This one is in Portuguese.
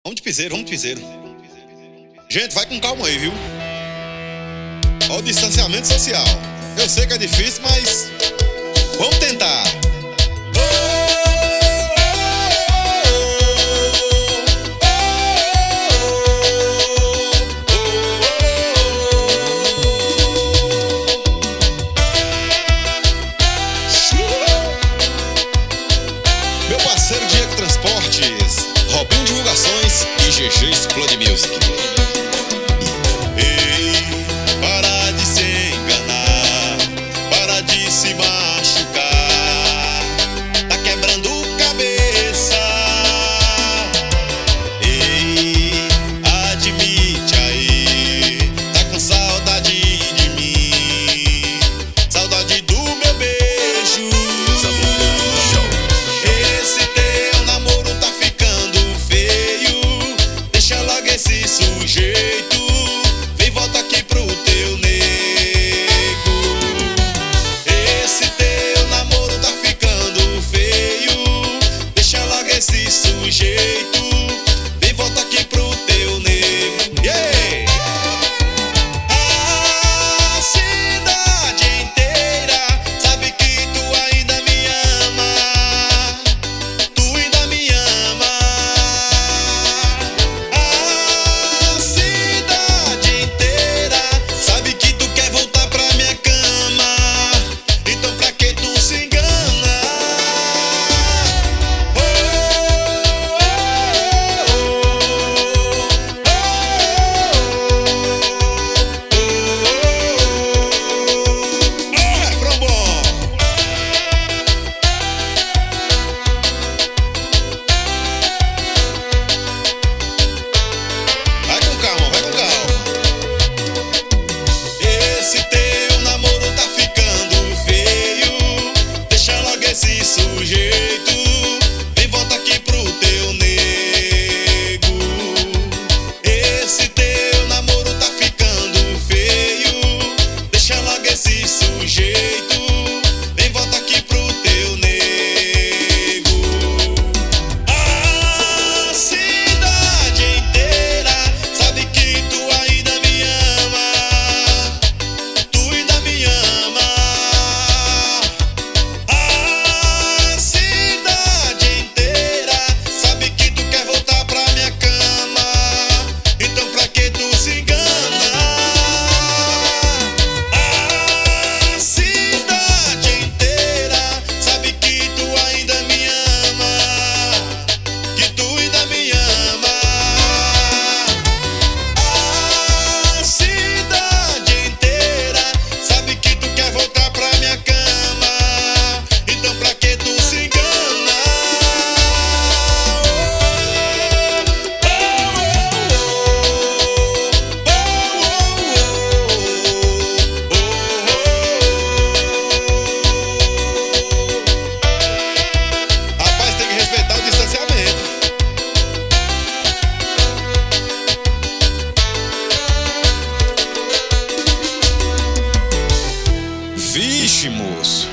Vamos de piseiro, vamos de piseiro. Gente, vai com calma aí, viu? Ó o distanciamento social. Eu sei que é difícil, mas vamos tentar. Meu parceiro Diego Transportes, Robinho Divulgações e GG Explode Music. Ei, para de se enganar, para de se machucar, tá quebrando cabeça. Ei, admite aí, tá com saudade de mim, saudade do meu beijo. Esse teu namoro tá ficando feio, deixa logo esse sujeito, vem volta aqui pro teu nego. Esse teu namoro tá ficando feio, deixa logo esse sujeito, vem volta aqui pro teu nego. Yeah! A cidade inteira sabe que tu ainda me ama, tu ainda me ama. A cidade inteira sabe que tu quer voltar pra minha cama, então pra que tu se engana? Oh, refrão bom. Vai com calma, vai com calma. Esse teu namoro tá ficando feio, deixa logo esse sujeito, vem volta aqui pro teu nego. Esse teu namoro tá ficando feio, deixa logo esse sujeito, vem volta aqui pro teu nego. A cidade inteira sabe que tu ainda me ama, tu ainda me ama. A cidade inteira sabe que tu quer voltar pra minha cama, então pra que tu se engana? A cidade inteira sabe que tu ainda me ama, que tu ainda me ama. A cidade inteira sabe que tu quer voltar pra minha cama, então pra que tu se engana? Rapaz, tem que respeitar o distanciamento. Vixe, moço.